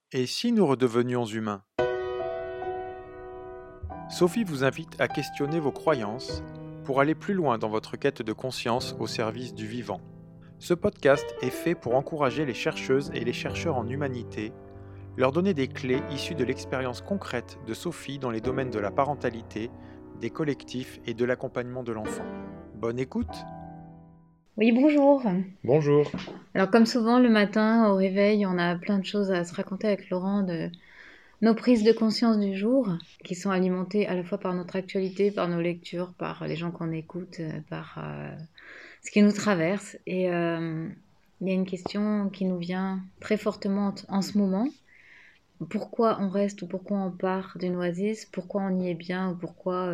Et si nous redevenions humains? Sophie vous invite à questionner vos croyances pour aller plus loin dans votre quête de conscience au service du vivant. Ce podcast est fait pour encourager les chercheuses et les chercheurs en humanité, leur donner des clés issues de l'expérience concrète de Sophie dans les domaines de la parentalité, des collectifs et de l'accompagnement de l'enfant. Bonne écoute! Oui, bonjour. Bonjour! Alors comme souvent le matin au réveil, on a plein de choses à se raconter avec Laurent de nos prises de conscience du jour, qui sont alimentées à la fois par notre actualité, par nos lectures, par les gens qu'on écoute, par ce qui nous traverse. Et il y a une question qui nous vient très fortement en ce moment. Pourquoi on reste ou pourquoi on part d'une oasis? Pourquoi on y est bien ou pourquoi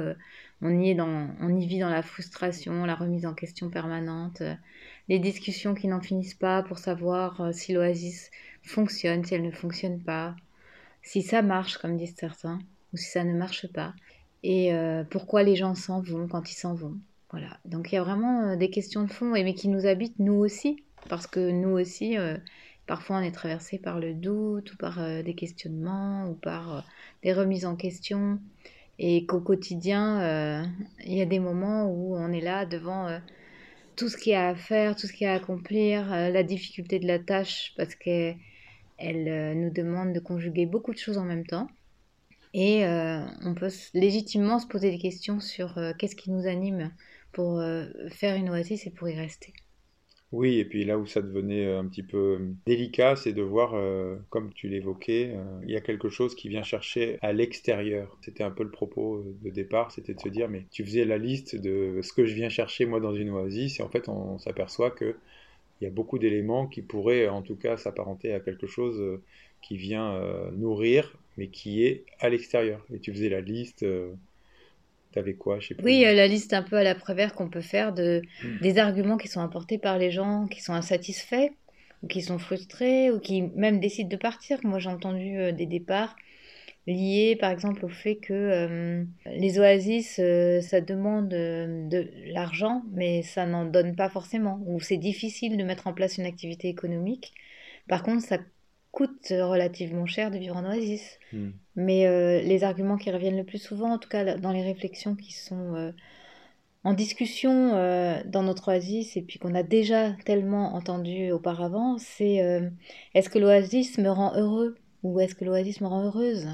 on y vit dans la frustration, la remise en question permanente, les discussions qui n'en finissent pas pour savoir si l'oasis fonctionne, si elle ne fonctionne pas, si ça marche comme disent certains ou si ça ne marche pas et pourquoi les gens s'en vont quand ils s'en vont. Voilà. Donc il y a vraiment des questions de fond mais qui nous habitent nous aussi parce que nous aussi parfois on est traversé par le doute ou par des questionnements ou par des remises en question et qu'au quotidien il y a des moments où on est là devant tout ce qu'il y a à faire, tout ce qu'il y a à accomplir, la difficulté de la tâche parce qu'elle nous demande de conjuguer beaucoup de choses en même temps. Et on peut légitimement se poser des questions sur qu'est-ce qui nous anime pour faire une oasis et pour y rester. Oui, et puis là où ça devenait un petit peu délicat, c'est de voir, comme tu l'évoquais, il y a quelque chose qui vient chercher à l'extérieur. C'était un peu le propos de départ, c'était de se dire, mais tu faisais la liste de ce que je viens chercher moi dans une oasis, et en fait on s'aperçoit que il y a beaucoup d'éléments qui pourraient en tout cas s'apparenter à quelque chose qui vient nourrir, mais qui est à l'extérieur. Et tu faisais la liste, t'avais quoi, je sais Oui, plus. la liste un peu à la Prévert qu'on peut faire des arguments qui sont apportés par les gens qui sont insatisfaits ou qui sont frustrés ou qui même décident de partir. Moi, j'ai entendu des départs liés, par exemple, au fait que les oasis, ça demande de l'argent, mais ça n'en donne pas forcément. Ou c'est difficile de mettre en place une activité économique. Par contre, ça coûte relativement cher de vivre en oasis. Hmm. Mais les arguments qui reviennent le plus souvent, en tout cas dans les réflexions qui sont en discussion dans notre oasis et puis qu'on a déjà tellement entendu auparavant, c'est est-ce que l'oasis me rend heureux ou est-ce que l'oasis me rend heureuse?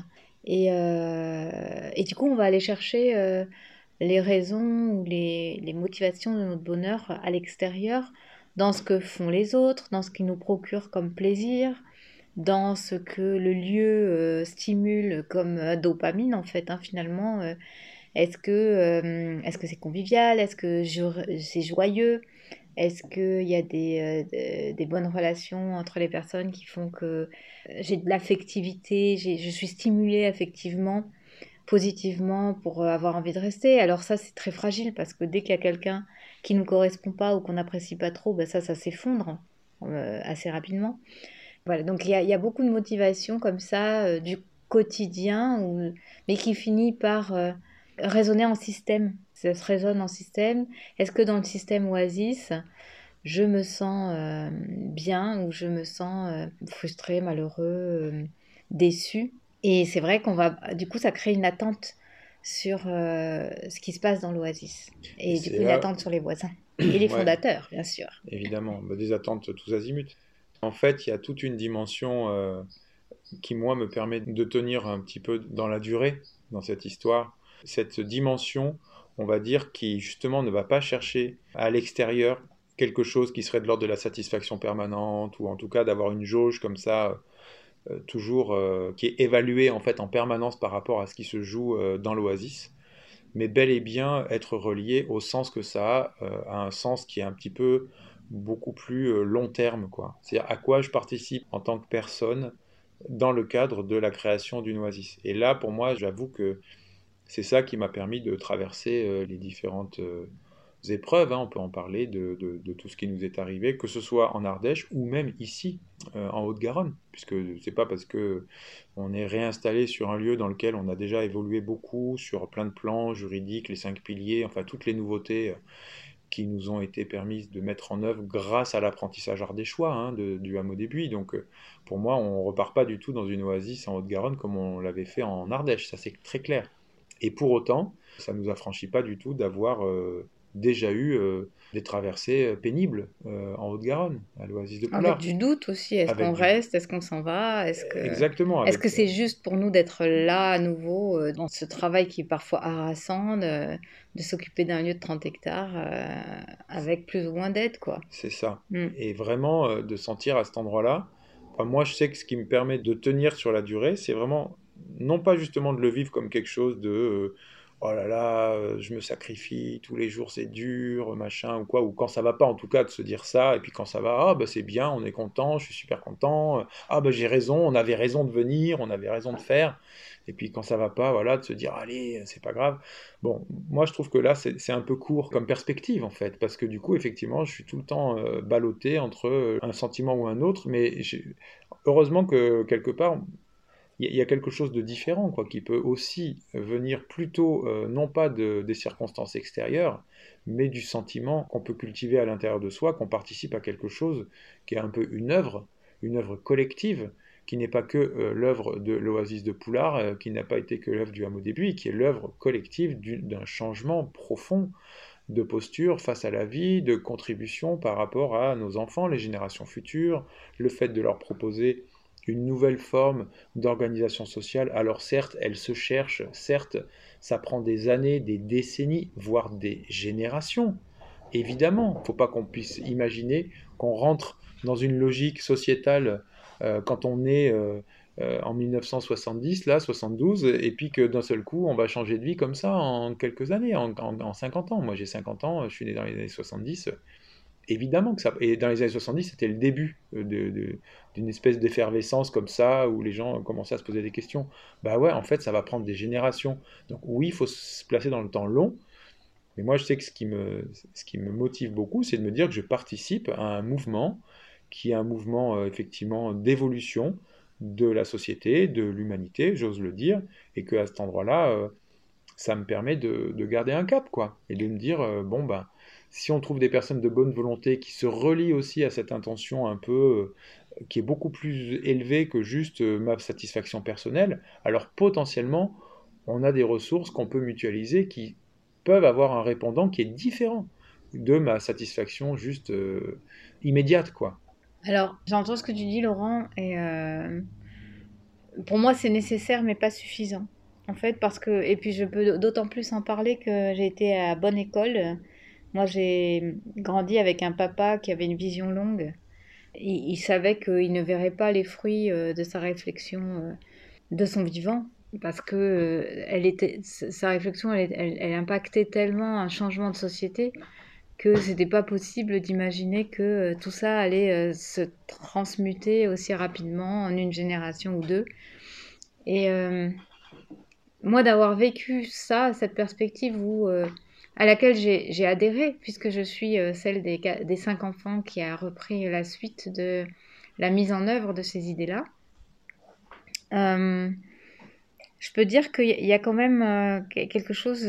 Et du coup, on va aller chercher les raisons ou les motivations de notre bonheur à l'extérieur, dans ce que font les autres, dans ce qui nous procure comme plaisir, dans ce que le lieu stimule comme dopamine en fait, hein, finalement. Est-ce que c'est convivial? Est-ce que c'est joyeux? Est-ce qu'il y a des bonnes relations entre les personnes qui font que j'ai de l'affectivité, je suis stimulée affectivement, positivement pour avoir envie de rester? Alors ça, c'est très fragile parce que dès qu'il y a quelqu'un qui ne nous correspond pas ou qu'on n'apprécie pas trop, ben ça s'effondre assez rapidement. Voilà, donc il y a beaucoup de motivations comme ça du quotidien, mais qui finit par résonner en système. Ça se résonne en système. Est-ce que dans le système Oasis, je me sens bien ou je me sens frustrée, malheureux, déçu? Et c'est vrai qu'on va, du coup, ça crée une attente sur ce qui se passe dans l'Oasis. Et Et du c'est coup, une là, attente sur les voisins. Et les ouais, fondateurs, bien sûr. évidemment, bah, des attentes tous azimuts. En fait, il y a toute une dimension qui, moi, me permet de tenir un petit peu dans la durée, dans cette histoire. Cette dimension, on va dire, qui justement ne va pas chercher à l'extérieur quelque chose qui serait de l'ordre de la satisfaction permanente, ou en tout cas d'avoir une jauge comme ça, toujours, qui est évaluée en fait en permanence par rapport à ce qui se joue dans l'oasis, mais bel et bien être relié au sens que ça a, à un sens qui est un petit peu beaucoup plus long terme, quoi. C'est-à-dire à quoi je participe en tant que personne dans le cadre de la création d'une oasis. Et là, pour moi, j'avoue que c'est ça qui m'a permis de traverser les différentes épreuves, hein. On peut en parler de tout ce qui nous est arrivé, que ce soit en Ardèche ou même ici, en Haute-Garonne, puisque c'est pas parce que on est réinstallé sur un lieu dans lequel on a déjà évolué beaucoup sur plein de plans juridiques, les cinq piliers, enfin toutes les nouveautés qui nous ont été permises de mettre en œuvre grâce à l'apprentissage art des choix hein, du hameau des Buis. Donc pour moi, on ne repart pas du tout dans une oasis en Haute-Garonne comme on l'avait fait en Ardèche, ça c'est très clair. Et pour autant, ça ne nous affranchit pas du tout d'avoir déjà eu des traversées pénibles en Haute-Garonne, à l'oasis de Avec Poulard. du doute aussi, est-ce Avec qu'on du... reste, est-ce qu'on s'en va, Exactement, est-ce que avec... c'est juste pour nous d'être là à nouveau dans ce travail qui est parfois harassant, de s'occuper d'un lieu de 30 hectares avec plus ou moins d'aide, quoi. C'est ça. Mm. Et vraiment, de sentir à cet endroit-là, enfin, moi je sais que ce qui me permet de tenir sur la durée, c'est vraiment, non pas justement de le vivre comme quelque chose de oh là là, je me sacrifie, tous les jours c'est dur, machin, ou quoi, ou quand ça va pas en tout cas de se dire ça, et puis quand ça va, ah bah c'est bien, on est content, je suis super content, ah bah j'ai raison, on avait raison de venir, on avait raison de faire, et puis quand ça va pas, voilà, de se dire allez, c'est pas grave. Bon, moi je trouve que là c'est un peu court comme perspective en fait, parce que du coup effectivement je suis tout le temps ballotté entre un sentiment ou un autre, mais heureusement que quelque part il y a quelque chose de différent quoi, qui peut aussi venir plutôt non pas des circonstances extérieures, mais du sentiment qu'on peut cultiver à l'intérieur de soi, qu'on participe à quelque chose qui est un peu une œuvre collective, qui n'est pas que l'œuvre de l'Oasis de Poulard, qui n'a pas été que l'œuvre du Hameau des Buis, qui est l'œuvre collective d'un changement profond de posture face à la vie, de contribution par rapport à nos enfants, les générations futures, le fait de leur proposer une nouvelle forme d'organisation sociale. Alors certes, elle se cherche, certes, ça prend des années, des décennies, voire des générations. Évidemment, il ne faut pas qu'on puisse imaginer qu'on rentre dans une logique sociétale quand on est en 1970, là, 72, et puis que d'un seul coup, on va changer de vie comme ça en quelques années, en 50 ans. Moi, j'ai 50 ans, je suis né dans les années 70. Évidemment que ça... Et dans les années 70, c'était le début d'une espèce d'effervescence comme ça, où les gens commençaient à se poser des questions. Bah ouais, en fait, ça va prendre des générations. Donc oui, il faut se placer dans le temps long, mais moi, je sais que ce qui me motive beaucoup, c'est de me dire que je participe à un mouvement qui est un mouvement effectivement d'évolution de la société, de l'humanité, j'ose le dire, et qu'à cet endroit-là, ça me permet de garder un cap, quoi, et de me dire, bon, ben, si on trouve des personnes de bonne volonté qui se relient aussi à cette intention un peu, qui est beaucoup plus élevée que juste ma satisfaction personnelle, alors potentiellement, on a des ressources qu'on peut mutualiser qui peuvent avoir un répondant qui est différent de ma satisfaction juste immédiate, quoi. Alors, j'entends ce que tu dis, Laurent, et pour moi, c'est nécessaire, mais pas suffisant. En fait, parce que, et puis je peux d'autant plus en parler que j'ai été à bonne école. Moi, j'ai grandi avec un papa qui avait une vision longue. Il savait qu'il ne verrait pas les fruits de sa réflexion de son vivant, parce que sa réflexion, elle impactait tellement un changement de société que c'était pas possible d'imaginer que tout ça allait se transmuter aussi rapidement en une génération ou deux. Et moi, d'avoir vécu ça, cette perspective à laquelle j'ai adhéré, puisque je suis celle des 5 enfants qui a repris la suite de la mise en œuvre de ces idées-là, euh, je peux dire qu'il y a quand même quelque chose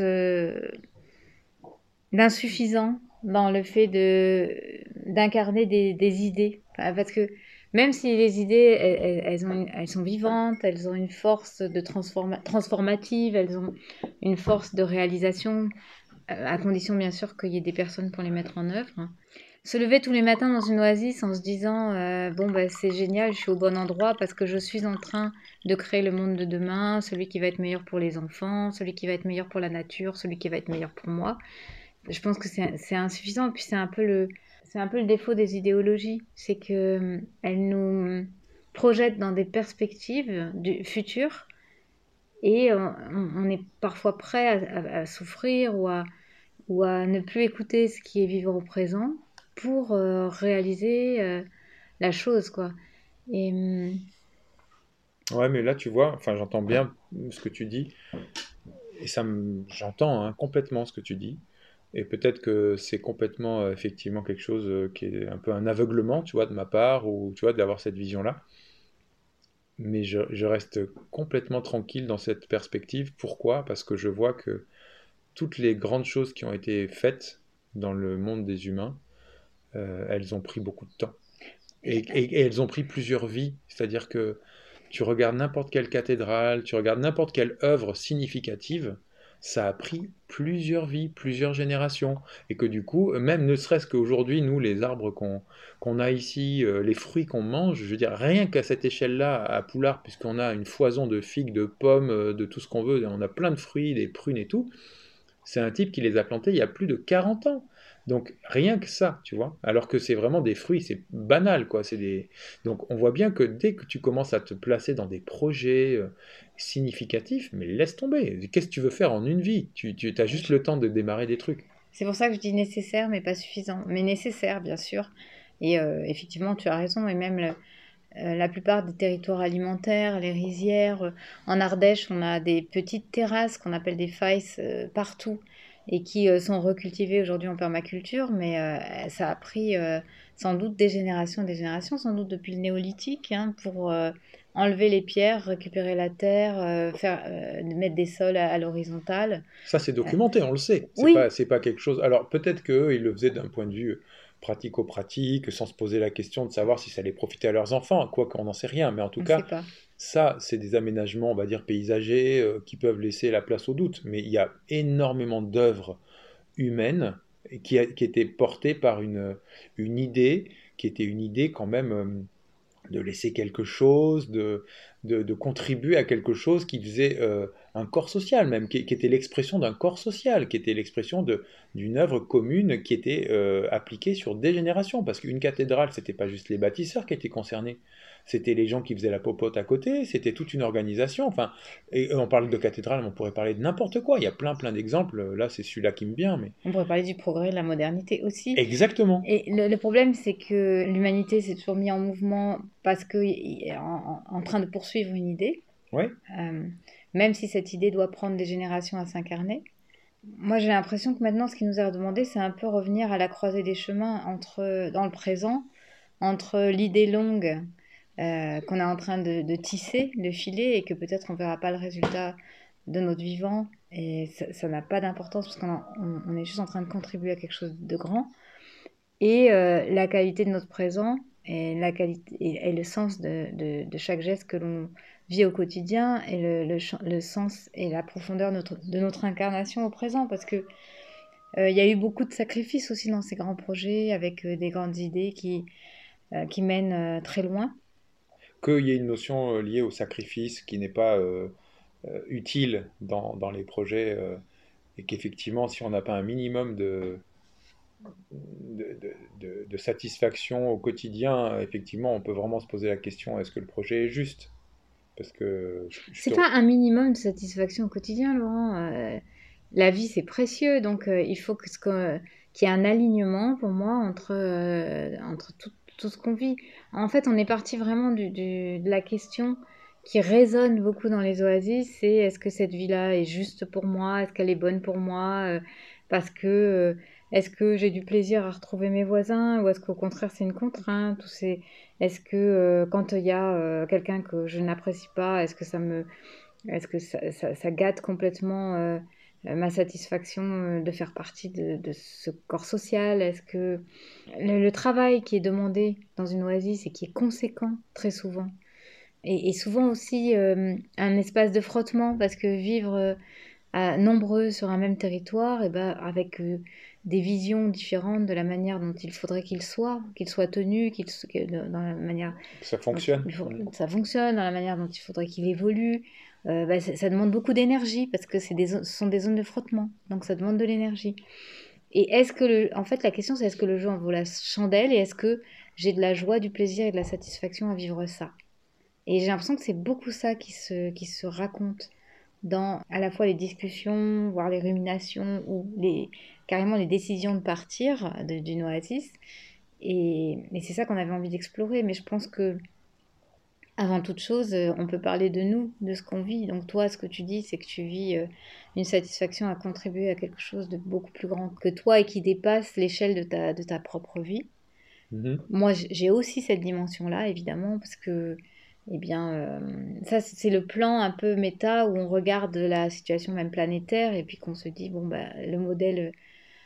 d'insuffisant dans le fait d'incarner des idées. Enfin, parce que même si les idées, elles sont vivantes, elles ont une force transformative, elles ont une force de réalisation, à condition bien sûr qu'il y ait des personnes pour les mettre en œuvre, hein. Se lever tous les matins dans une oasis en se disant bon bah c'est génial, je suis au bon endroit parce que je suis en train de créer le monde de demain, celui qui va être meilleur pour les enfants, celui qui va être meilleur pour la nature, celui qui va être meilleur pour moi. Je pense que c'est insuffisant. Et puis c'est un peu le défaut des idéologies, c'est que elles nous projettent dans des perspectives du futur et on est parfois prêt à souffrir ou à ne plus écouter ce qui est vivant au présent pour réaliser la chose, quoi. Et Ouais, mais là, tu vois, enfin, j'entends bien ce que tu dis, et j'entends hein, complètement ce que tu dis, et peut-être que c'est complètement, effectivement, quelque chose qui est un peu un aveuglement, tu vois, de ma part, ou tu vois, d'avoir cette vision-là. Mais je reste complètement tranquille dans cette perspective. Pourquoi? Parce que je vois que toutes les grandes choses qui ont été faites dans le monde des humains, elles ont pris beaucoup de temps. Et elles ont pris plusieurs vies. C'est-à-dire que tu regardes n'importe quelle cathédrale, tu regardes n'importe quelle œuvre significative, ça a pris plusieurs vies, plusieurs générations. Et que du coup, même ne serait-ce qu'aujourd'hui, nous, les arbres qu'on a ici, les fruits qu'on mange, je veux dire, rien qu'à cette échelle-là, à Poulard, puisqu'on a une foison de figues, de pommes, de tout ce qu'on veut, on a plein de fruits, des prunes et tout, c'est un type qui les a plantés il y a plus de 40 ans. Donc rien que ça, tu vois. Alors que c'est vraiment des fruits, c'est banal, quoi. Donc on voit bien que dès que tu commences à te placer dans des projets significatifs, mais laisse tomber. Qu'est-ce que tu veux faire en une vie? Tu as juste le temps de démarrer des trucs. C'est pour ça que je dis nécessaire, mais pas suffisant. Mais nécessaire, bien sûr. Et effectivement, tu as raison. Et même la plupart des territoires alimentaires, les rizières, en Ardèche, on a des petites terrasses qu'on appelle des failles partout et qui sont recultivées aujourd'hui en permaculture. Mais ça a pris sans doute des générations, sans doute depuis le néolithique, hein, pour enlever les pierres, récupérer la terre, mettre des sols à l'horizontale. Ça, c'est Euh, documenté, on le sait. oui, C'est pas quelque chose. Alors, peut-être qu'eux, ils le faisaient d'un point de vue pratico-pratique, sans se poser la question de savoir si ça allait profiter à leurs enfants, quoi qu'on n'en sait rien. Mais en tout on ne sait cas, pas. ça, c'est des aménagements, on va dire, paysagers, qui peuvent laisser la place au doute. Mais il y a énormément d'œuvres humaines qui étaient portées par une idée, qui était une idée quand même de laisser quelque chose, de contribuer à quelque chose qui faisait un corps social même, qui était l'expression d'un corps social, qui était l'expression d'une œuvre commune qui était appliquée sur des générations. Parce qu'une cathédrale, c'était pas juste les bâtisseurs qui étaient concernés, c'était les gens qui faisaient la popote à côté, c'était toute une organisation. Enfin, et on parle de cathédrale, mais on pourrait parler de n'importe quoi. Il y a plein d'exemples. Là, c'est celui-là qui me vient, mais On pourrait parler du progrès, de la modernité aussi. exactement. Et le problème, c'est que l'humanité s'est toujours mise en mouvement parce qu'elle est en train de poursuivre une idée, Ouais. euh, même si cette idée doit prendre des générations à s'incarner. Moi, j'ai l'impression que maintenant, ce qui nous est redemandé, c'est un peu revenir à la croisée des chemins dans le présent, entre l'idée longue qu'on est en train de tisser, de filer, et que peut-être on ne verra pas le résultat de notre vivant, et ça n'a pas d'importance parce qu'on est juste en train de contribuer à quelque chose de grand, et la qualité de notre présent et, et le sens de chaque geste que l'on vit au quotidien et le sens et la profondeur de notre incarnation au présent. Parce que il y a eu beaucoup de sacrifices aussi dans ces grands projets avec des grandes idées qui mènent très loin. Qu'il y ait une notion liée au sacrifice qui n'est pas utile dans les projets et qu'effectivement, si on n'a pas un minimum de satisfaction au quotidien, effectivement, on peut vraiment se poser la question, est-ce que le projet est juste? Parce que C'est pas un minimum de satisfaction au quotidien, Laurent. La vie, c'est précieux, donc il faut qu'il y ait un alignement pour moi entre tout ce qu'on vit. En fait, on est parti vraiment de la question qui résonne beaucoup dans les oasis, c'est est-ce que cette vie-là est juste pour moi? Est-ce qu'elle est bonne pour moi? Parce que est-ce que j'ai du plaisir à retrouver mes voisins ou est-ce qu'au contraire c'est une contrainte? Est-ce que quand il y a quelqu'un que je n'apprécie pas, est-ce que ça gâte complètement ma satisfaction de faire partie de ce corps social? Est-ce que le travail qui est demandé dans une oasis et qui est conséquent très souvent, et souvent aussi un espace de frottement, parce que vivre nombreux sur un même territoire, et ben, avec des visions différentes de la manière dont il faudrait qu'il soit tenu, dans la manière ça dont fonctionne. ça fonctionne, dans la manière dont il faudrait qu'il évolue. Bah, ça demande beaucoup d'énergie parce que ce sont des zones de frottement, donc ça demande de l'énergie. Et en fait, la question c'est est-ce que le jeu en vaut la chandelle et est-ce que j'ai de la joie, du plaisir et de la satisfaction à vivre ça? Et j'ai l'impression que c'est beaucoup ça qui se raconte dans à la fois les discussions, voire les ruminations ou carrément les décisions de partir d'une oasis. Et c'est ça qu'on avait envie d'explorer. Mais je pense que avant toute chose, on peut parler de nous, de ce qu'on vit. Donc toi, ce que tu dis, c'est que tu vis une satisfaction à contribuer à quelque chose de beaucoup plus grand que toi et qui dépasse l'échelle de ta propre vie. Mhm. Moi, j'ai aussi cette dimension-là, évidemment, parce que, eh bien, ça, c'est le plan un peu méta où on regarde la situation même planétaire et puis qu'on se dit, bon, bah, le modèle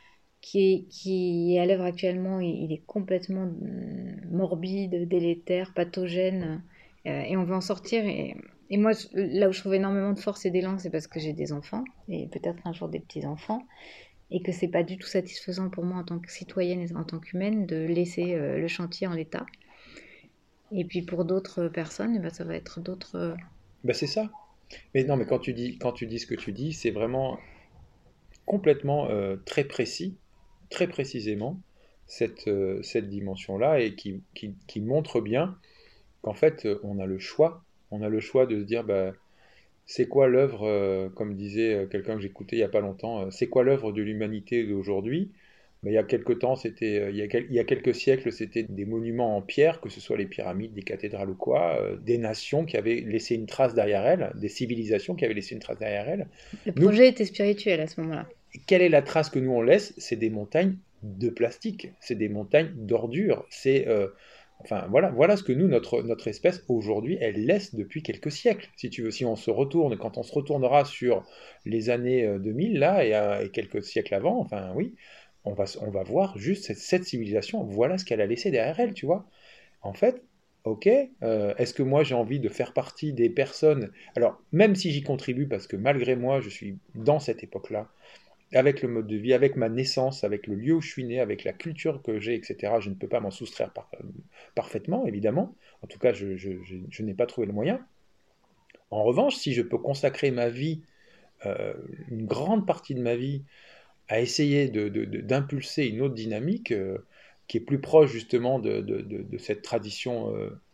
qui est à l'œuvre actuellement, il est complètement morbide, délétère, pathogène, et on veut en sortir. Et moi, là où je trouve énormément de force et d'élan, c'est parce que j'ai des enfants, et peut-être un jour des petits-enfants, et que c'est pas du tout satisfaisant pour moi en tant que citoyenne et en tant qu'humaine de laisser le chantier en l'état. Et puis pour d'autres personnes, eh ben, ça va être d'autres... Ben, c'est ça. Mais non, mais quand tu dis ce que tu dis, c'est vraiment complètement très précis, très précisément, cette dimension-là, et qui montre bien qu'en fait, on a le choix. On a le choix de se dire, bah, c'est quoi l'œuvre, comme disait quelqu'un que j'écoutais il n'y a pas longtemps, c'est quoi l'œuvre de l'humanité d'aujourd'hui? Ben, il y a quelques temps, il y a quelques siècles, c'était des monuments en pierre, que ce soit les pyramides, des cathédrales ou quoi, des nations qui avaient laissé une trace derrière elles, des civilisations qui avaient laissé une trace derrière elles. Le Nous, projet était spirituel à ce moment-là. quelle est la trace que nous on laisse? C'est des montagnes de plastique, c'est des montagnes d'ordures, enfin voilà ce que nous, notre espèce aujourd'hui, elle laisse depuis quelques siècles. Si tu veux, si on se retourne, quand on se retournera sur les années 2000 là et quelques siècles avant, enfin oui, on va voir juste cette civilisation. Voilà ce qu'elle a laissé derrière elle, tu vois. En fait, ok, est-ce que moi j'ai envie de faire partie des personnes? Alors même si j'y contribue, parce que malgré moi, je suis dans cette époque-là, avec le mode de vie, avec ma naissance, avec le lieu où je suis né, avec la culture que j'ai, etc., je ne peux pas m'en soustraire parfaitement, évidemment. En tout cas, je n'ai pas trouvé le moyen. En revanche, si je peux consacrer ma vie, une grande partie de ma vie, à essayer d'impulser une autre dynamique qui est plus proche justement de cette tradition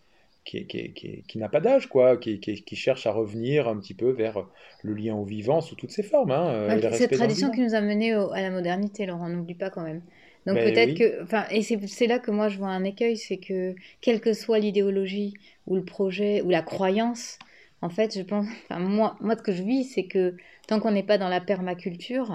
qui n'a pas d'âge, quoi, qui cherche à revenir un petit peu vers le lien au vivant sous toutes ses formes, hein, Ouais, et le cette respect dans le tradition vivant. qui nous a menés à la modernité, Laurent, n'oublie pas quand même. Donc Ben peut-être oui. que, enfin, et c'est là que moi je vois un écueil, c'est que quelle que soit l'idéologie ou le projet ou la croyance, en fait, je pense, enfin, moi ce que je vis, c'est que tant qu'on n'est pas dans la permaculture,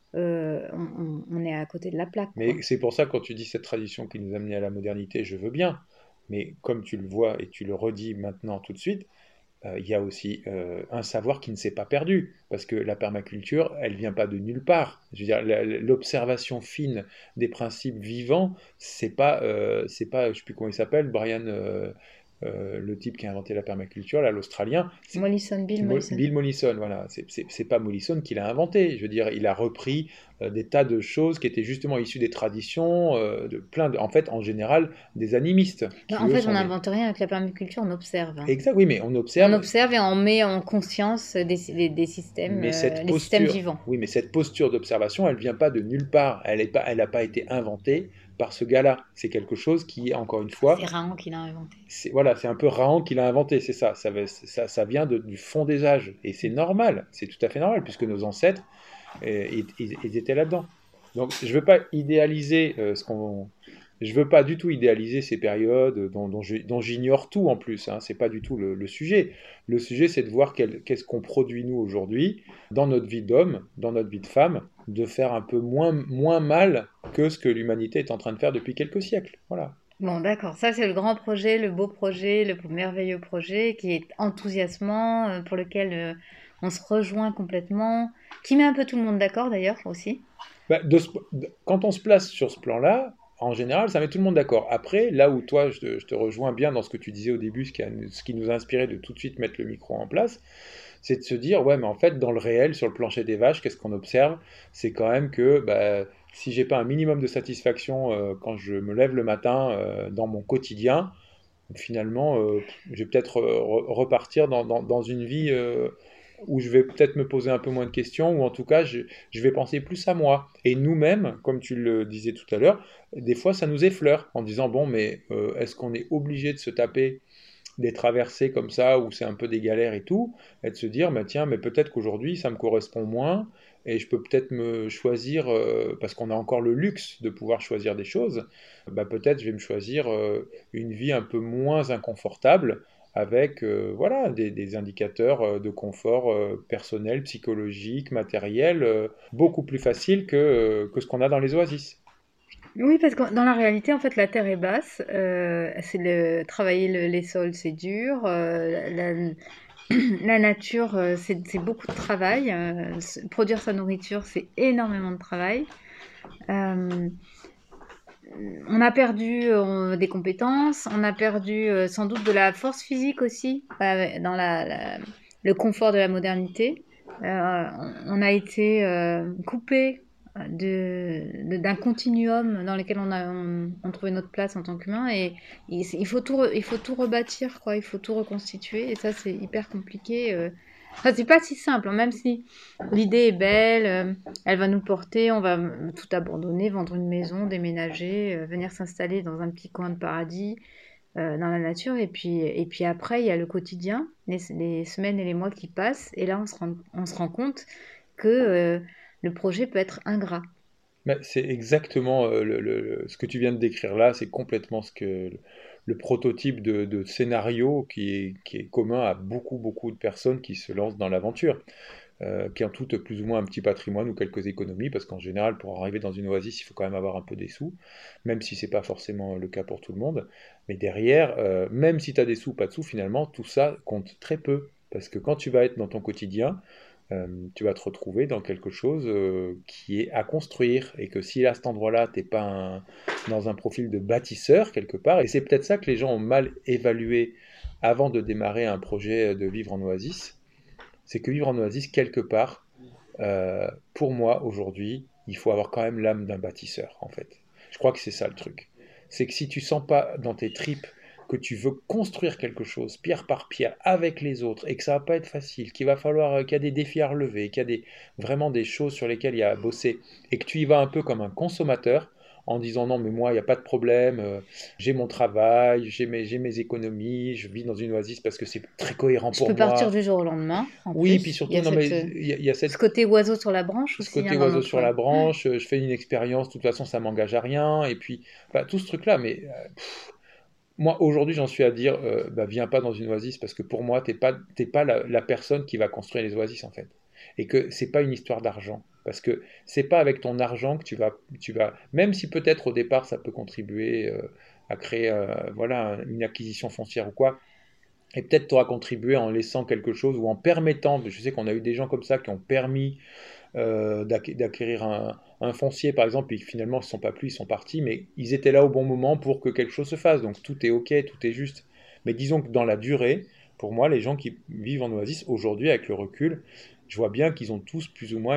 on est à côté de la plaque, quoi. Mais c'est pour ça, quand tu dis cette tradition qui nous a amenés à la modernité, je veux bien. Mais comme tu le vois et tu le redis maintenant tout de suite, il y a aussi un savoir qui ne s'est pas perdu. Parce que la permaculture, elle vient pas de nulle part. Je veux dire, l'observation fine des principes vivants, c'est pas, je sais plus comment il s'appelle, Brian, le type qui a inventé la permaculture, là, l'Australien, Bill Mollison. Bill Mollison, voilà. C'est pas Mollison qui l'a inventé. Je veux dire, il a repris des tas de choses qui étaient justement issues des traditions, en fait, en général, des animistes, Bah, qui en eux fait, on sont des. n'invente rien avec la permaculture, on observe, hein. Exact, oui, mais on On observe. observe et on met en conscience Mais cette les systèmes posture, vivants. oui, mais cette posture d'observation, elle vient pas de nulle part. Elle n'a pas été inventée par ce gars-là. C'est quelque chose qui, encore une fois, C'est Raon qui l'a inventé. voilà, c'est un peu Raon qui l'a inventé, c'est ça. Ça vient du fond des âges. Et c'est normal, c'est tout à fait normal, puisque nos ancêtres, ils étaient là-dedans. Donc, je veux pas idéaliser je veux pas du tout idéaliser ces périodes dont j'ignore tout en plus. Hein, c'est pas du tout le sujet. Le sujet, c'est de voir qu'est-ce qu'on produit nous aujourd'hui dans notre vie d'homme, dans notre vie de femme, de faire un peu moins mal que ce que l'humanité est en train de faire depuis quelques siècles. Voilà. Bon, d'accord. Ça, c'est le grand projet, le beau projet, le merveilleux projet qui est enthousiasmant, pour lequel on se rejoint complètement, qui met un peu tout le monde d'accord d'ailleurs aussi. Bah, quand on se place sur ce plan-là, en général, ça met tout le monde d'accord. Après, là où toi, je te rejoins bien dans ce que tu disais au début, ce qui nous a inspiré de tout de suite mettre le micro en place, c'est de se dire, ouais, mais en fait, dans le réel, sur le plancher des vaches, qu'est-ce qu'on observe? C'est quand même que bah, si j'ai pas un minimum de satisfaction quand je me lève le matin dans mon quotidien, finalement, je vais peut-être repartir dans une vie où je vais peut-être me poser un peu moins de questions, ou en tout cas, je vais penser plus à moi. Et nous-mêmes, comme tu le disais tout à l'heure, des fois, ça nous effleure en disant, bon, mais est-ce qu'on est obligé de se taper des traversées comme ça, où c'est un peu des galères et tout, et de se dire, bah, tiens, mais peut-être qu'aujourd'hui, ça me correspond moins, et je peux peut-être me choisir, parce qu'on a encore le luxe de pouvoir choisir des choses, bah, peut-être je vais me choisir une vie un peu moins inconfortable, avec voilà, des indicateurs de confort personnel, psychologique, matériel, beaucoup plus faciles que ce qu'on a dans les oasis. Oui, parce que dans la réalité, en fait, la terre est basse. Travailler les sols, c'est dur. La nature, c'est beaucoup de travail. Produire sa nourriture, c'est énormément de travail. Euh, on a perdu des compétences, on a perdu sans doute de la force physique aussi, dans le confort de la modernité. On a été coupé d'un continuum dans lequel on trouvait notre place en tant qu'humain et il faut tout rebâtir, quoi, il faut tout reconstituer et ça c'est hyper compliqué. Enfin, c'est pas si simple, hein, même si l'idée est belle, elle va nous porter, on va tout abandonner, vendre une maison, déménager, venir s'installer dans un petit coin de paradis, dans la nature. Et puis après, il y a le quotidien, les semaines et les mois qui passent. Et là, on se rend compte que le projet peut être ingrat. Mais c'est exactement ce que tu viens de décrire là, c'est complètement le prototype de scénario qui est commun à beaucoup de personnes qui se lancent dans l'aventure, qui ont toutes plus ou moins un petit patrimoine ou quelques économies, parce qu'en général, pour arriver dans une oasis, il faut quand même avoir un peu des sous, même si c'est pas forcément le cas pour tout le monde. Mais derrière, même si tu as des sous, pas de sous, finalement, tout ça compte très peu. Parce que quand tu vas être dans ton quotidien, tu vas te retrouver dans quelque chose qui est à construire et que si à cet endroit-là, tu n'es pas dans un profil de bâtisseur quelque part, et c'est peut-être ça que les gens ont mal évalué avant de démarrer un projet de vivre en oasis, c'est que vivre en oasis quelque part, pour moi aujourd'hui, il faut avoir quand même l'âme d'un bâtisseur en fait. Je crois que c'est ça le truc. C'est que si tu sens pas dans tes tripes que tu veux construire quelque chose pierre par pierre avec les autres et que ça va pas être facile, qu'il va falloir qu'il y a des défis à relever, qu'il y a vraiment des choses sur lesquelles il y a à bosser et que tu y vas un peu comme un consommateur en disant non mais moi il n'y a pas de problème, j'ai mon travail, j'ai mes économies, je vis dans une oasis parce que c'est très cohérent Je pour peux partir moi. du jour au lendemain, en Oui, puis plus. Il y surtout a non mais il y a ce côté oiseau sur la branche ce aussi, côté hein, dans oiseau sur notre... la branche, je fais une expérience, de toute façon ça m'engage à rien, et puis bah, tout ce truc-là, mais moi aujourd'hui j'en suis à dire, bah, viens pas dans une oasis, parce que pour moi t'es pas la personne qui va construire les oasis en fait, et que c'est pas une histoire d'argent, parce que c'est pas avec ton argent que tu vas, même si peut-être au départ ça peut contribuer à créer voilà, une acquisition foncière ou quoi, et peut-être tu auras contribué en laissant quelque chose ou en permettant, je sais qu'on a eu des gens comme ça qui ont permis d'acquérir un foncier par exemple, et finalement ils ne sont pas plus, ils sont partis, mais ils étaient là au bon moment pour que quelque chose se fasse, donc tout est ok, tout est juste. Mais disons que dans la durée, pour moi, les gens qui vivent en oasis, aujourd'hui avec le recul, je vois bien qu'ils ont tous plus ou moins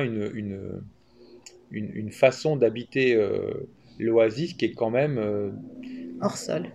une façon d'habiter l'oasis qui est quand même, hors sol.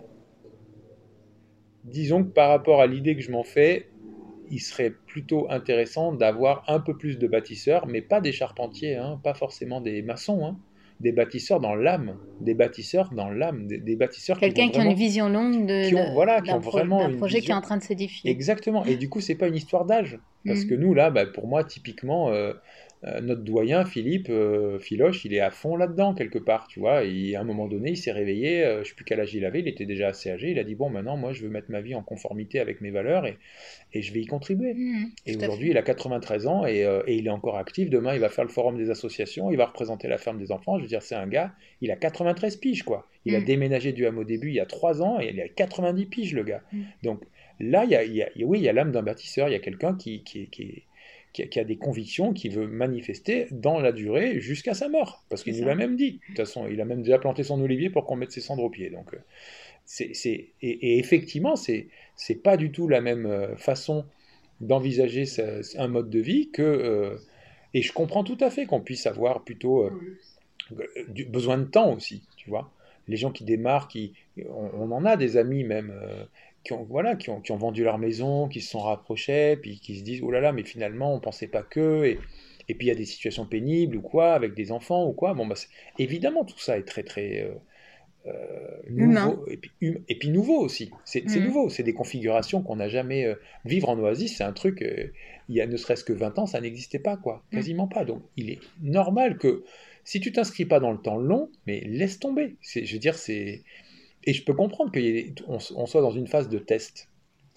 disons que par rapport à l'idée que je m'en fais, il serait plutôt intéressant d'avoir un peu plus de bâtisseurs, mais pas des charpentiers, hein, pas forcément des maçons, hein, des bâtisseurs dans l'âme, des bâtisseurs dans l'âme, des bâtisseurs qui vont Quelqu'un qui a une vraiment, vision longue qui ont vraiment d'un une projet qui est vision. en train de s'édifier. Exactement. Et du coup, c'est pas une histoire d'âge. Parce que Mhm. nous, là, bah, pour moi, typiquement, notre doyen, Philippe Philoche, il est à fond là-dedans, quelque part, tu vois. Et à un moment donné, il s'est réveillé, je sais plus quel âge il avait, il était déjà assez âgé. Il a dit, bon, maintenant, moi, je veux mettre ma vie en conformité avec mes valeurs et je vais y contribuer. Mhm, Et tout à aujourd'hui, fait. il a 93 ans et il est encore actif. Demain, il va faire le forum des associations, il va représenter la ferme des enfants. Je veux dire, c'est un gars, il a 93 piges, quoi. Il a Mhm, déménagé du hameau début il y a 3 ans et il a 90 piges, le gars. mhm. Donc là, oui, il y a l'âme d'un bâtisseur. Il y a quelqu'un qui a des convictions, qui veut manifester dans la durée jusqu'à sa mort. Parce C'est qu'il nous ça. l'a même dit. De toute façon, il a même déjà planté son olivier pour qu'on mette ses cendres au pied. Donc, et effectivement, c'est pas du tout la même façon d'envisager un mode de vie que. Et je comprends tout à fait qu'on puisse avoir plutôt besoin de temps aussi, tu vois. Les gens qui démarrent, on en a des amis même qui ont, voilà, qui ont vendu leur maison, qui se sont rapprochés, puis qui se disent oh là là, mais finalement on pensait pas que. Et puis il y a des situations pénibles ou quoi, avec des enfants ou quoi. Bon, bah, évidemment, tout ça est très très Humain. nouveau, et puis nouveau aussi. C'est Mhm, nouveau, c'est des configurations qu'on n'a jamais. Vivre en oasis, c'est un truc, il y a ne serait-ce que 20 ans, ça n'existait pas, quoi. mhm. Quasiment pas. Donc il est normal que si tu t'inscris pas dans le temps long, mais laisse tomber. Je veux dire, c'est. Et je peux comprendre qu'on soit dans une phase de test.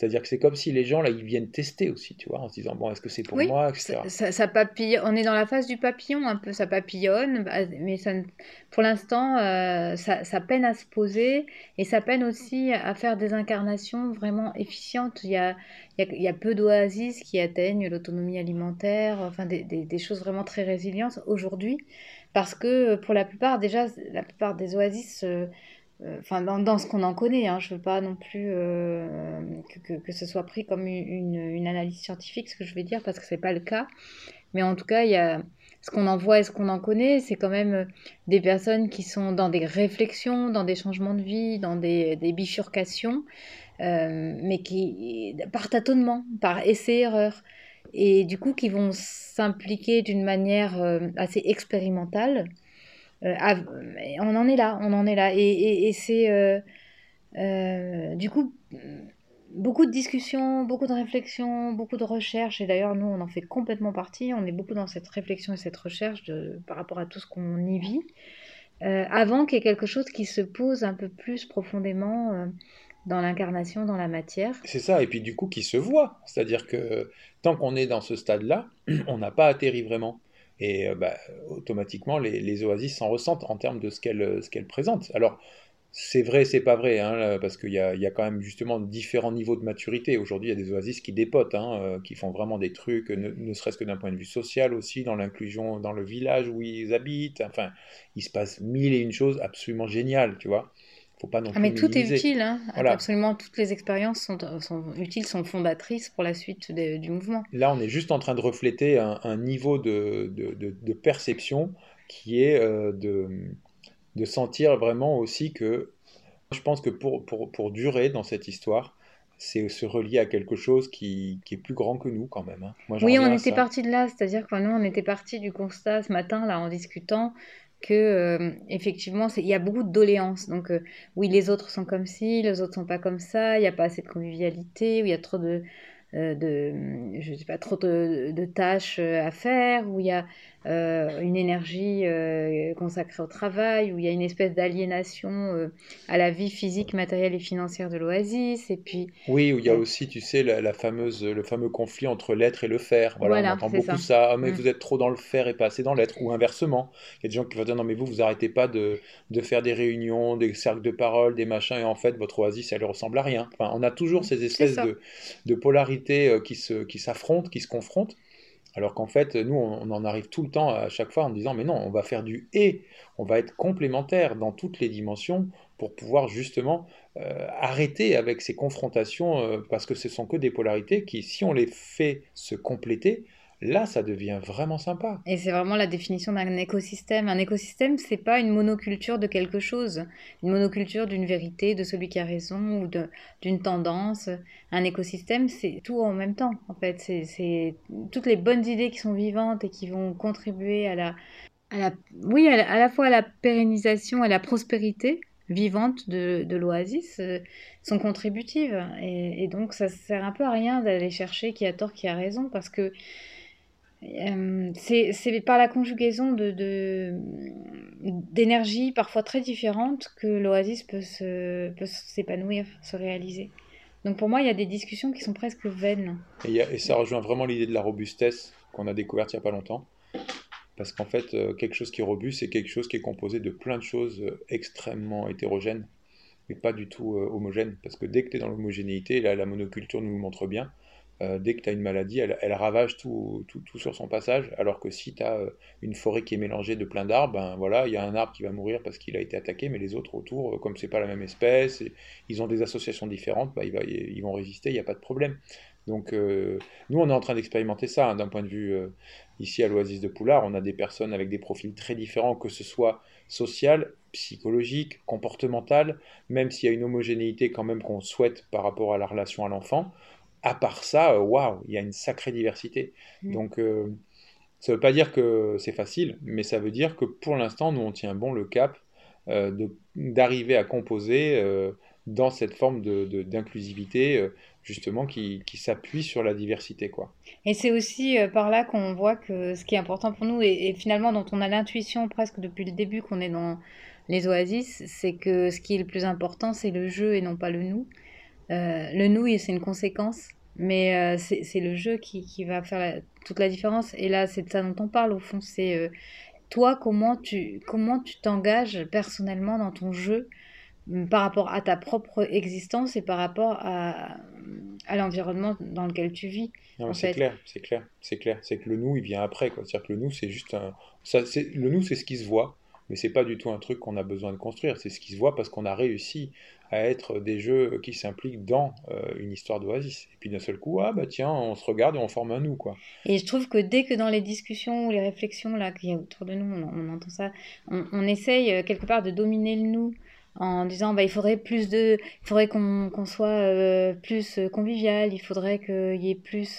C'est-à-dire que c'est comme si les gens, là, ils viennent tester aussi, tu vois, en se disant, bon, est-ce que c'est pour Oui, moi, ça, etc. ça papille, on est dans la phase du papillon un peu, ça papillonne, mais pour l'instant, ça peine à se poser et ça peine aussi à faire des incarnations vraiment efficientes. Il y a peu d'oasis qui atteignent l'autonomie alimentaire, enfin des choses vraiment très résilientes aujourd'hui, parce que pour la plupart, déjà, la plupart des oasis enfin dans ce qu'on en connaît, hein, je veux pas non plus que ce soit pris comme une analyse scientifique, ce que je vais dire, parce que c'est pas le cas. Mais en tout cas, il y a ce qu'on en voit et ce qu'on en connaît, c'est quand même des personnes qui sont dans des réflexions, dans des changements de vie, dans des bifurcations, mais qui par tâtonnement, par essai-erreur, et du coup qui vont s'impliquer d'une manière assez expérimentale. On en est là, on en est là. Et c'est du coup beaucoup de discussions, beaucoup de réflexions, beaucoup de recherches. Et d'ailleurs, nous, on en fait complètement partie. On est beaucoup dans cette réflexion et cette recherche par rapport à tout ce qu'on y vit. Avant qu'il y ait quelque chose qui se pose un peu plus profondément dans l'incarnation, dans la matière. C'est ça, et puis du coup, qui se voit. C'est-à-dire que tant qu'on est dans ce stade-là, on n'a pas atterri vraiment. Et bah, automatiquement, les oasis s'en ressentent en termes de ce qu'elles présentent. Alors, c'est vrai, c'est pas vrai, hein, là, parce qu'il y a quand même justement différents niveaux de maturité. Aujourd'hui, il y a des oasis qui dépotent, hein, qui font vraiment des trucs, ne serait-ce que d'un point de vue social aussi, dans l'inclusion dans le village où ils habitent. Enfin, il se passe mille et une choses absolument géniales, tu vois. Faut pas non Ah, plus mais tout est minimiser. utile, hein. Voilà. Absolument toutes les expériences sont utiles, sont fondatrices pour la suite du mouvement. Là, on est juste en train de refléter un niveau de perception qui est de sentir vraiment aussi que je pense que pour durer dans cette histoire, c'est se relier à quelque chose qui est plus grand que nous quand même, hein. Moi, j'en Oui, on reviens à était ça. parti de là, c'est-à-dire que nous, on était parti du constat ce matin, là, en discutant, que effectivement, il y a beaucoup de doléances. Donc, oui, les autres sont comme ci, les autres sont pas comme ça, il n'y a pas assez de convivialité, ou il y a trop je sais pas, trop de tâches à faire, où il y a une énergie consacrée au travail, où il y a une espèce d'aliénation à la vie physique, matérielle et financière de l'oasis, et puis Oui, où il y a euh, aussi, tu sais, la fameuse, le fameux conflit entre l'être et le faire. Voilà, on voilà, entend c'est beaucoup ça. ça. Ah, mais Mm. vous êtes trop dans le faire et pas assez dans l'être. Ou inversement, il y a des gens qui vont dire non, mais vous arrêtez pas de faire des réunions, des cercles de parole, des machins, et en fait, votre oasis, elle ne ressemble à rien. Enfin, on a toujours ces C'est espèces ça. de polarités qui s'affrontent, qui se confrontent. Alors qu'en fait, nous, on en arrive tout le temps à chaque fois en disant, mais non, on va faire du et, on va être complémentaires dans toutes les dimensions pour pouvoir justement arrêter avec ces confrontations, parce que ce sont que des polarités qui, si on les fait se compléter, là, ça devient vraiment sympa. Et c'est vraiment la définition d'un écosystème. Un écosystème, c'est pas une monoculture de quelque chose, une monoculture d'une vérité, de celui qui a raison ou d'une tendance. Un écosystème, c'est tout en même temps, en fait. C'est toutes les bonnes idées qui sont vivantes et qui vont contribuer à la, oui, à la fois à la pérennisation et à la prospérité vivante de l'oasis sont contributives. Et donc, ça sert un peu à rien d'aller chercher qui a tort, qui a raison, parce que c'est par la conjugaison d'énergies parfois très différentes que l'oasis peut s'épanouir, se réaliser. Donc pour moi, il y a des discussions qui sont presque vaines. Et ça rejoint vraiment l'idée de la robustesse qu'on a découverte il n'y a pas longtemps. Parce qu'en fait, quelque chose qui est robuste, c'est quelque chose qui est composé de plein de choses extrêmement hétérogènes et pas du tout homogène. Parce que dès que tu es dans l'homogénéité, là la monoculture nous le montre bien, dès que tu as une maladie, elle ravage tout sur son passage, alors que si tu as une forêt qui est mélangée de plein d'arbres, ben voilà, il y a un arbre qui va mourir parce qu'il a été attaqué, mais les autres autour, comme c'est pas la même espèce, et ils ont des associations différentes, bah, ils vont résister, il n'y a pas de problème. Donc nous, on est en train d'expérimenter ça, hein, d'un point de vue ici à l'Oasis de Poulard, on a des personnes avec des profils très différents, que ce soit social, psychologique, comportemental, même s'il y a une homogénéité quand même qu'on souhaite par rapport à la relation à l'enfant. À part ça, waouh, il y a une sacrée diversité. Mm. Donc, ça ne veut pas dire que c'est facile, mais ça veut dire que pour l'instant, nous, on tient bon le cap d'arriver à composer dans cette forme d'inclusivité, justement, qui s'appuie sur la diversité, quoi. Et c'est aussi par là qu'on voit que ce qui est important pour nous, et finalement dont on a l'intuition presque depuis le début qu'on est dans les oasis, c'est que ce qui est le plus important, c'est le jeu et non pas le nous. Le nouille, c'est une conséquence, mais c'est le jeu qui va faire toute la différence. Et là, c'est de ça dont on parle au fond. C'est toi, comment tu t'engages personnellement dans ton jeu par rapport à ta propre existence et par rapport à l'environnement dans lequel tu vis, Non, mais en c'est fait. clair, c'est clair, c'est clair. C'est que le nous, il vient après, quoi. C'est-à-dire que le nous, c'est juste un... le nous, c'est ce qui se voit, mais c'est pas du tout un truc qu'on a besoin de construire. C'est ce qui se voit parce qu'on a réussi à être des jeux qui s'impliquent dans une histoire d'Oasis. Et puis d'un seul coup, ah bah tiens, on se regarde et on forme un nous, quoi. Et je trouve que dès que dans les discussions ou les réflexions là qu'il y a autour de nous, on entend ça, on essaye quelque part de dominer le nous en disant bah, il faudrait qu'on soit plus convivial, il faudrait qu'il y ait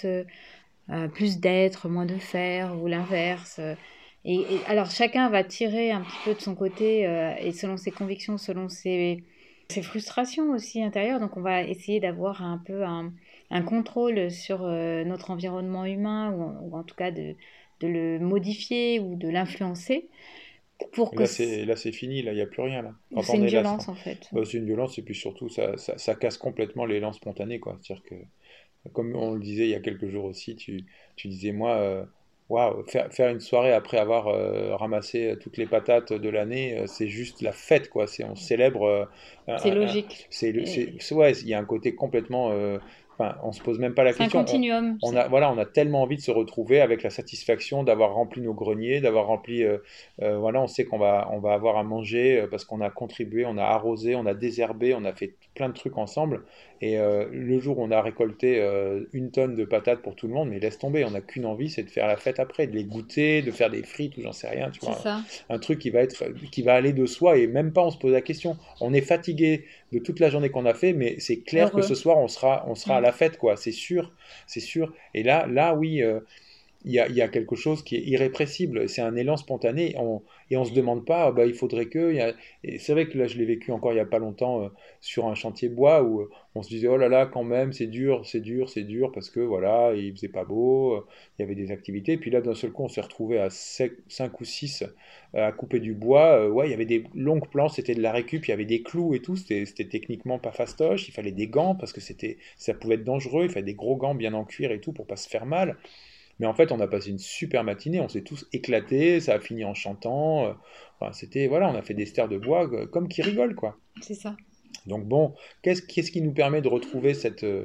plus d'être, moins de faire ou l'inverse. Alors chacun va tirer un petit peu de son côté et selon ses convictions, selon ses frustrations aussi intérieures. Donc on va essayer d'avoir un peu un contrôle sur notre environnement humain ou en tout cas de le modifier ou de l'influencer pour Et que là, c'est fini, là, il n'y a plus rien, là. Quand c'est on une est là, violence en fait. c'est une violence, et puis surtout, ça casse complètement l'élan spontané, quoi. C'est-à-dire que comme on le disait il y a quelques jours aussi, tu disais, moi, waouh, faire une soirée après avoir ramassé toutes les patates de l'année, c'est juste la fête, quoi. On célèbre. C'est logique. Ouais, il y a un côté complètement. Enfin, on se pose même pas la C'est un question. continuum. Voilà, on a tellement envie de se retrouver avec la satisfaction d'avoir rempli nos greniers, d'avoir rempli. Voilà, on sait on va avoir à manger parce qu'on a contribué, on a arrosé, on a désherbé, on a fait plein de trucs ensemble. Et le jour où on a récolté une tonne de patates pour tout le monde, mais laisse tomber, on n'a qu'une envie, c'est de faire la fête après, de les goûter, de faire des frites ou j'en sais rien, tu C'est vois. ça. Un truc qui va aller de soi et même pas on se pose la question. On est fatigué de toute la journée qu'on a fait, mais c'est clair que ce Heureux. soir on sera à Mm. la fête, quoi. C'est sûr, c'est sûr. Et là, oui. Il y a quelque chose qui est irrépressible, c'est un élan spontané, et on se demande pas, ah bah, il faudrait que... Et c'est vrai que là, je l'ai vécu encore il y a pas longtemps sur un chantier bois où on se disait, oh là là, quand même, c'est dur, c'est dur, c'est dur, parce que voilà, il faisait pas beau, il y avait des activités, et puis là, d'un seul coup, on s'est retrouvé à 5 ou 6 à couper du bois, ouais, il y avait des longues planches, c'était de la récup, il y avait des clous et tout, c'était techniquement pas fastoche, il fallait des gants, parce que ça pouvait être dangereux, il fallait des gros gants bien en cuir et tout, pour pas se faire mal. Mais en fait, on a passé une super matinée, on s'est tous éclatés, ça a fini en chantant. Enfin, c'était, voilà, on a fait des stères de bois comme qui rigolent, quoi. C'est ça. Donc bon, qu'est-ce qui nous permet de retrouver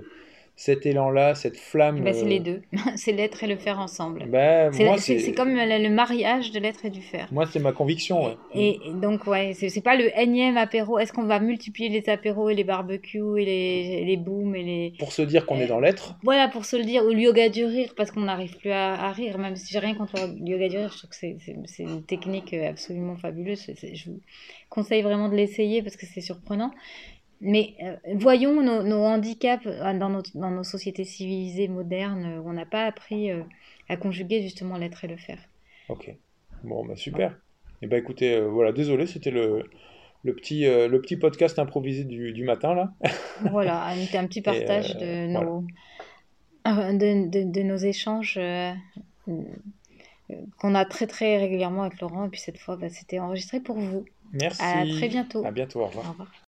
cet élan-là, cette Eh flamme ben, c'est les deux. C'est l'être et le faire ensemble. ben, C'est comme le mariage de l'être et du faire. moi, c'est ma conviction, ouais. Et donc, ouais, c'est pas le énième apéro. Est-ce qu'on va multiplier les apéros et les barbecues et les booms et les... Pour se dire qu'on est dans l'être, Voilà, pour se le dire, ou le yoga du rire, parce qu'on n'arrive plus à rire, même si j'ai rien contre le yoga du rire, je trouve que c'est une technique absolument fabuleuse. Je vous conseille vraiment de l'essayer parce que c'est surprenant. Mais voyons nos handicaps dans nos sociétés civilisées modernes où on n'a pas appris à conjuguer justement l'être et le faire. ok. Bon, bah super. Et ben écoutez, voilà, désolé, c'était le petit podcast improvisé du matin, là. Voilà, un petit Et partage voilà. de nos échanges qu'on a très très régulièrement avec Laurent. Et puis cette fois, bah, c'était enregistré pour vous. À très Merci. bientôt. À bientôt, au Au revoir. revoir.